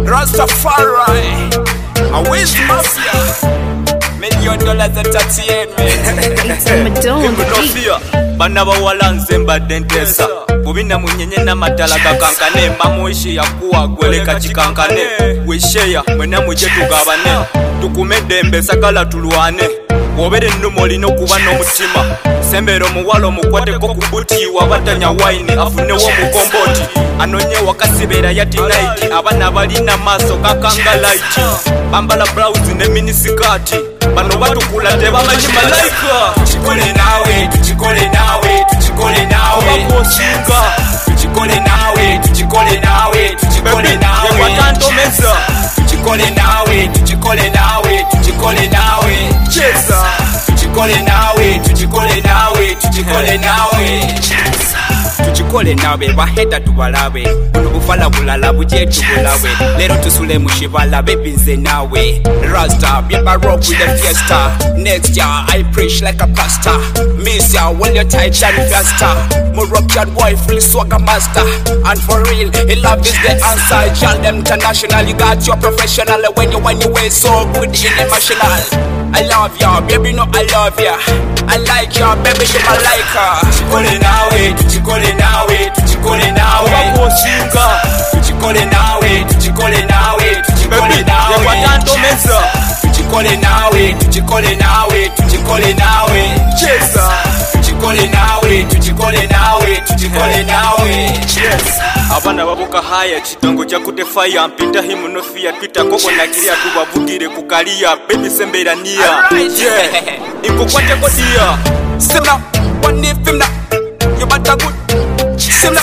Rastafari, I wish Mafia, $1 million entertainment. It's a Madonna. Bana bawalanze mbadde ntesa bubina munyenye n'amatala gakankane mamuishi yakuwa gweleka kikankane wisheya mwena muje tugabane tukumedde mbesagala tulwane obere nnumo lino kuba n'omutima sembero muwalo omukwateko ku buti wabatanya wine afunewo omukomboti anonye wakasibera yati night abana balina maaso gakanga light bambala blouse ne minisikati bano batukula tebamanyi malaika Tuchikole nawe, tuchikole nawe, tuchikole nawe, bakosinga tuchikole nawe, tuchikole nawe, tuchikole nawe, watantomeza tuchikole nawe, tuchikole nawe, tuchikole nawe, cheza tuchikole nawe, tuchikole nawe, tuchikole nawe, tuchikole nawe, baheda tubalawe, buno bufala bulala buje tubulawe, lero tusule mushibala bebinze nawe, Rasta biba rock with the fiesta, next year I preach like a pastor, miss ya when you're tight and faster, Moroccan boy fully swagger master, and for real, love is the answer, y'all them international, you got your professional, when you way so good in emotional. I love ya, baby, no, I love ya. I like ya, baby, you my like her. Tuchikole nawe, tuchikole nawe, tuchikole nawe, bakosinga tuchikole nawe, tuchikole nawe, tuchikole nawe, watantomeza tuchikole nawe, tuchikole nawe, tuchikole nawe, cheza tuchikole nawe, tuchikole nawe, tuchikole nawe, yes abana babuka haya kitongo kyakute fire mpita himu no fear twita koko nakiria tubavugire kukalia baby sembera nia yeah inkokwate kodia Simna, one if him now, you better good. Simna,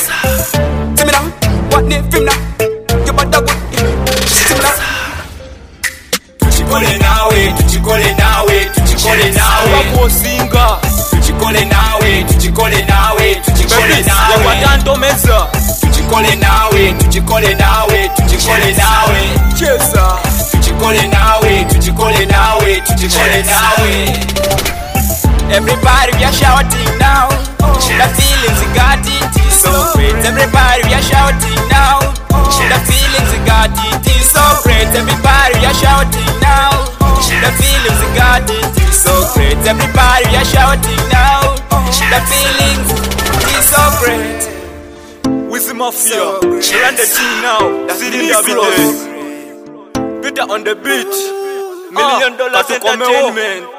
one if him now, you better good. Simna. Tuchikole nawe, tuchikole nawe, tuchikole nawe, bakosinga tuchikole nawe, tuchikole nawe, tuchikole nawe, watantomeza tuchikole nawe, tuchikole nawe, tuchikole nawe, cheza tuchikole nawe, tuchikole nawe, tuchikole nawe. Everybody we are shouting now, the feelings we got it is so great. Everybody we are shouting now, the feelings we got it is so great. Everybody we are shouting now, the feelings we got it is so great. Everybody we are shouting now, the feelings is so great. with Mafia run the team now sitting David Peter on the beat $1 million entertainment.